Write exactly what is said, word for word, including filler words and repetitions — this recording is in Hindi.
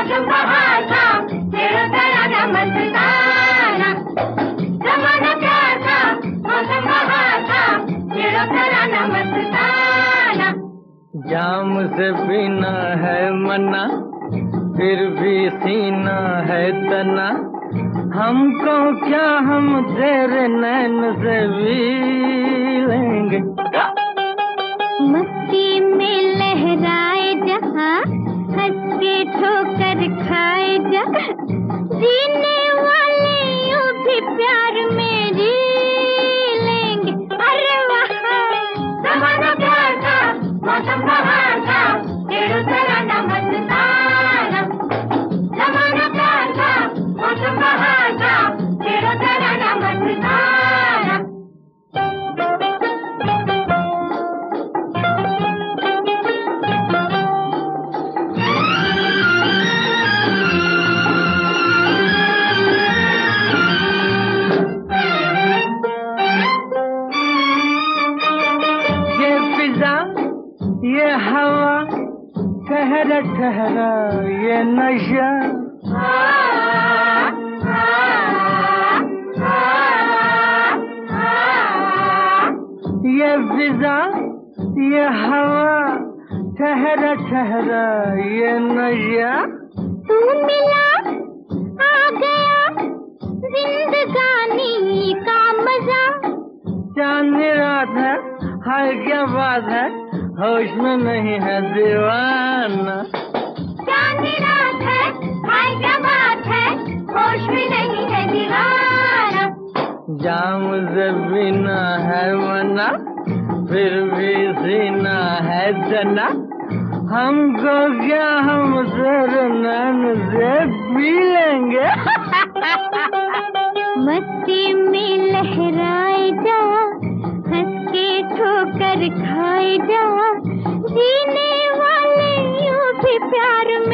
मौसम बहार था, छेड़ो तराना मस्ताना। जमाना प्यार था, मौसम बहार था, छेड़ो तराना मस्ताना। जाम से पीना है मना, फिर भी सीना है तना। हमको क्या, हम तेरे नैन से भी लेंगे। मस्ती में लहराए जहाँ, हंस के ठोकर खाए जहाँ, जीने वाले यूं भी प्यार में जी लेंगे। अरे वाह, जमाना प्यार था, मौसम बहार था, छेड़ो तराना मस्ताना। जमाना प्यार था, मौसम बहार था, छेड़ो तराना मस्ताना। ये फिजा, ये हवा, ठहरा ठहरा ये नशा। ये फिजा, ये हवा, ठहरा ठहरा ये नशा। तू मिला, आ गया, जिंदगानी का मजा। चांदनी रात है, हाय क्या बात है, होश में नहीं है दीवाना। चांदनी रात है, हाय क्या बात है, होश में नहीं है दीवाना। जाम से बिना है मना, फिर भी सीना है तना। हमको क्या, हम तेरे नैन से पी लेंगे। मस्ती में लहराए जा, हंस के ठोकर खाए जा, जीने वाले यूं भी प्यार में